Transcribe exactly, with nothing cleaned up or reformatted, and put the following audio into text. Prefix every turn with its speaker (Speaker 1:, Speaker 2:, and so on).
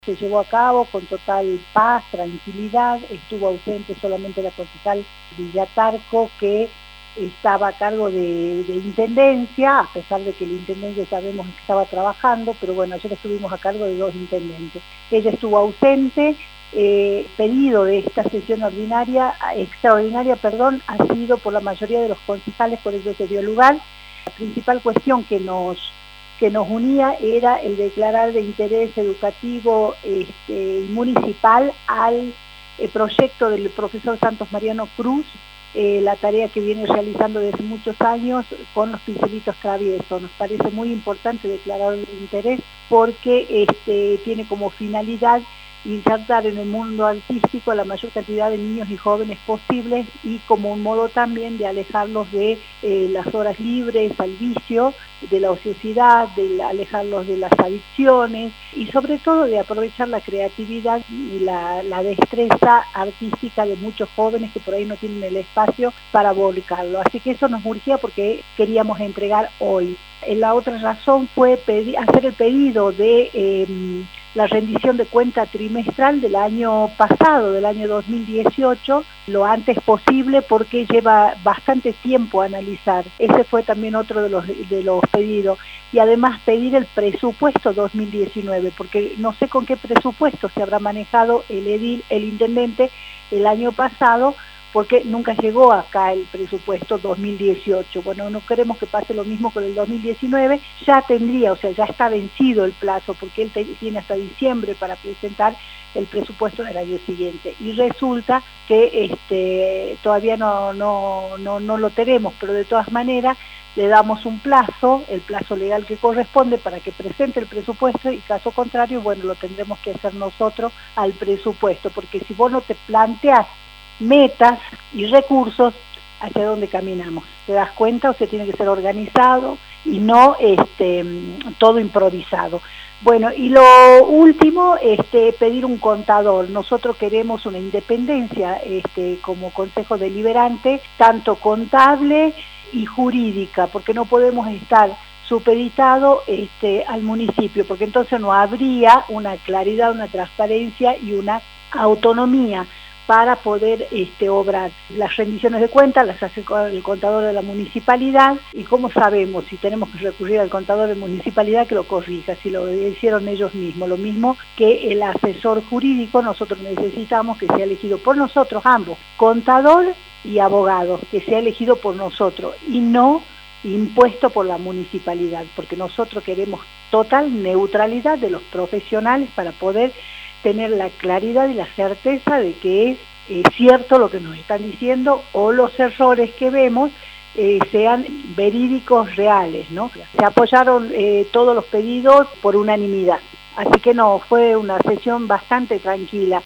Speaker 1: Se llevó a cabo con total paz, tranquilidad, estuvo ausente solamente la concejal Villatarco, que estaba a cargo de, de intendencia, a pesar de que el intendente sabemos que estaba trabajando, pero bueno, ayer estuvimos a cargo de dos intendentes. Ella estuvo ausente. Eh, pedido de esta sesión ordinaria, extraordinaria, perdón, ha sido por la mayoría de los concejales, por eso se dio lugar. La principal cuestión que nos que nos unía era el declarar de interés educativo este, municipal al eh, proyecto del profesor Santos Mariano Cruz, eh, la tarea que viene realizando desde muchos años con los pincelitos traviesos. Nos parece muy importante declarar de interés porque este, tiene como finalidad insertar en el mundo artístico a la mayor cantidad de niños y jóvenes posibles y como un modo también de alejarlos de eh, las horas libres, al vicio, de la ociosidad, de alejarlos de las adicciones y sobre todo de aprovechar la creatividad y la, la destreza artística de muchos jóvenes que por ahí no tienen el espacio para volcarlo. Así que eso nos urgía porque queríamos entregar hoy. La otra razón fue pedir, hacer el pedido de eh, la rendición de cuenta trimestral del año pasado, del año dos mil dieciocho, lo antes posible porque lleva bastante tiempo a analizar. Ese fue también otro de los, de los pedidos. Y además pedir el presupuesto dos mil diecinueve, porque no sé con qué presupuesto se habrá manejado el edil, el intendente el año pasado, porque nunca llegó acá el presupuesto dos mil dieciocho. Bueno, no queremos que pase lo mismo con el dos mil diecinueve, ya tendría, o sea, ya está vencido el plazo, porque él tiene hasta diciembre para presentar el presupuesto del año siguiente. Y resulta que este, todavía no, no, no, no lo tenemos, pero de todas maneras le damos un plazo, el plazo legal que corresponde para que presente el presupuesto y caso contrario, bueno, lo tendremos que hacer nosotros al presupuesto, porque si vos no te planteás metas y recursos, hacia dónde caminamos. ¿Te das cuenta? O sea, tiene que ser organizado y no este, todo improvisado. Bueno, y lo último, este, pedir un contador. Nosotros queremos una independencia este, como Consejo Deliberante, tanto contable y jurídica, porque no podemos estar supeditado este, al municipio, porque entonces no habría una claridad, una transparencia y una autonomía para poder este, obrar. Las rendiciones de cuentas las hace el contador de la municipalidad y cómo sabemos si tenemos que recurrir al contador de municipalidad que lo corrija, si lo hicieron ellos mismos. Lo mismo que el asesor jurídico, nosotros necesitamos que sea elegido por nosotros ambos, contador y abogado, que sea elegido por nosotros y no impuesto por la municipalidad, porque nosotros queremos total neutralidad de los profesionales para poder tener la claridad y la certeza de que es eh, cierto lo que nos están diciendo o los errores que vemos eh, sean verídicos, reales, ¿no? Se apoyaron eh, todos los pedidos por unanimidad, así que no, fue una sesión bastante tranquila.